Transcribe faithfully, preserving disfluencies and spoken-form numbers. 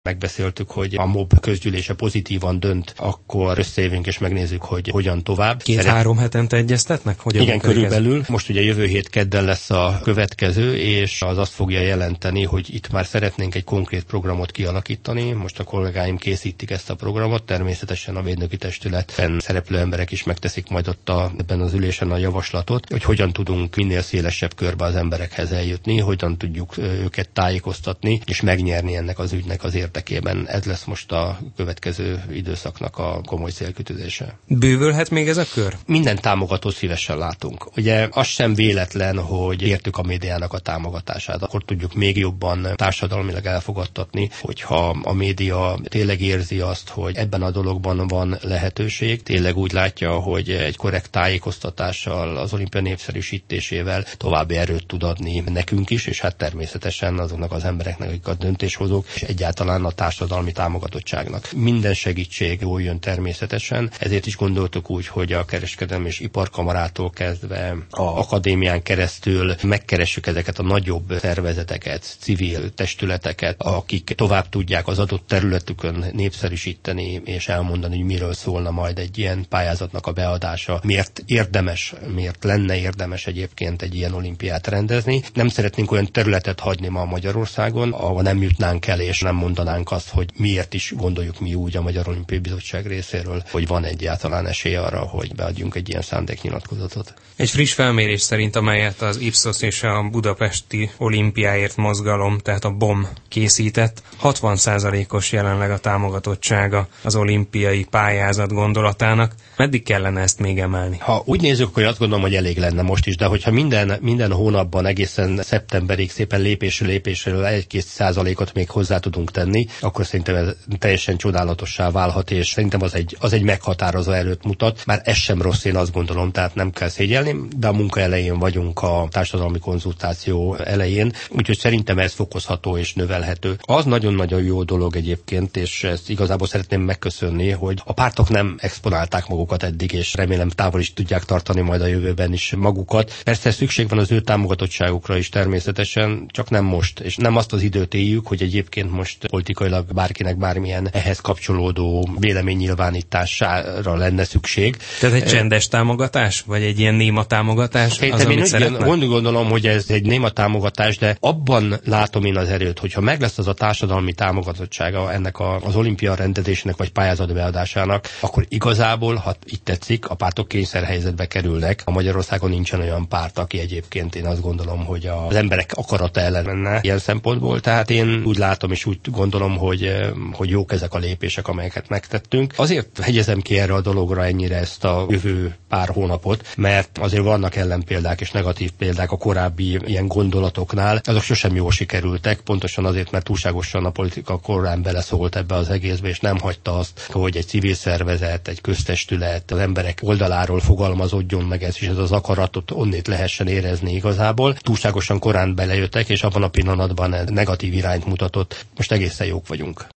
megbeszéltük, hogy a MOB közgyűlése pozitívan dönt, akkor összejövünk és megnézzük, hogy hogyan tovább. Két-három hetente egyeztetnek? Hogyan Igen, körülbelül. Ez? Most ugye jövő hét kedden lesz a következő, és az azt fogja jelenteni, hogy itt már szeretnénk egy konkrét programot kialakítani. Most a kollégáim készítik ezt a programot, természetesen a védnöki testületben szereplő emberek is megteszik majd ott a, ebben az ülésen a javaslatot, hogy hogyan tudunk minél szélesebb körbe az emberekhez eljutni, hogyan tudjuk őket tájékoztatni, és megnyerni ennek az ügynek az érdekében. Ez lesz most a következő időszaknak a komoly célkitűzése. Bővülhet még ez a kör? Minden támogatót szívesen látunk. Ugye az sem véletlen, hogy értük a médiának a támogatását. Akkor tudjuk még jobban társadalmilag elfogadtatni, hogyha a média tényleg érzi azt, hogy ebben a dologban van lehetőség, tényleg úgy látja, hogy egy korrekt tájékoztatással, az olimpia népszerűsítésével további erőt tud adni nekünk is, és hát természetesen azoknak az embereknek, akik a döntéshozók, és egyáltalán a társadalmi támogatottságnak. Minden segítség jól jön természetesen, ezért is gondoltuk úgy, hogy a kereskedelmi és iparkamarától kezdve a akadémián keresztül megkeressük ezeket a nagyobb szervezeteket, civil testületeket, akik tovább tudják az adott területükön népszerűsíteni és elmondani, hogy miről szólna majd egy ilyen pályázatnak a beadása, miért érdemes, miért lenne érdemes egyébként egy ilyen olimpiát rendezni. Nem szeretnénk olyan területet hagyni ma Magyarországon, ahol nem jutnánk el és nem mondanánk azt, hogy miért is gondoljuk mi úgy a Magyar Olimpiai Bizottság részéről, hogy van egyáltalán esély arra, hogy beadjunk egy ilyen szándéknyilatkozatot. Egy friss felmérés szerint, amelyet az Ipsos és a Budapesti Olimpiáért Mozgalom, tehát a BOM készített, hatvan százalékos jelenleg a támogatottsága az olimpiai pályázat gondolatának. Meddig kellene ezt még emelni? Ha úgy nézzük, hogy azt gondolom, hogy elég lenne most is, de hogyha minden, minden hónapban egészen szeptemberig szépen lépésről lépésről egy-két százalékot még hozzá tudunk tenni, akkor szerintem ez teljesen csodálatossá válhat, és szerintem az egy, az egy meghatározó erőt mutat. Már ez sem rossz, én azt gondolom, tehát nem kell szégyelni, de a munka elején vagyunk, a társadalmi konzultáció elején, úgyhogy szerintem ez fokozható és növelhető. Az nagyon-nagyon jó dolog egyébként, és ezt igazából szeretném megköszönni, hogy a pártok nem exponálták magukat eddig, és remélem távol is tudják tartani majd a jövőben is magukat. Persze szükség van az ő támogatottságukra is természetesen, csak nem most, és nem azt az időt éljük, hogy egyébként most politikailag bárkinek bármilyen ehhez kapcsolódó véleménynyilvánítására lenne szükség. Tehát egy csendes támogatás, vagy egy ilyen néma támogatás? Az, én úgy gondolom, hogy ez egy néma támogatás, de abban látom én az erőt, hogyha meg lesz az a társadalmi támogatottsága ennek a, az olimpia rendezésének vagy pályázatbeadásának, akkor igazából, ha itt tetszik, a pártok kényszerhelyzetbe kerülnek. A Magyarországon nincsen olyan párt, aki egyébként én azt gondolom, hogy az emberek akarata ellen menne ilyen szempontból. Tehát én úgy látom és úgy gondolom, hogy, hogy jók ezek a lépések, amelyeket megtettünk. Azért hegyezem ki erre a dologra ennyire ezt a jövő pár hónapot, mert azért vannak ellenpéldák és negatív példák a korábbi ilyen gondolatoknál. Azok sosem jól sikerültek, pontosan azért, mert túlságosan a politika korán beleszólt ebbe az egészbe, és nem hagyta azt, hogy egy civil szervezet, egy köztestület az emberek oldaláról fogalmazódjon meg ez, és ez az akaratot onnét lehessen érezni igazából. Túlságosan korán belejöttek, és abban a pillanatban negatív irányt mutatott. Most egészen jók vagyunk.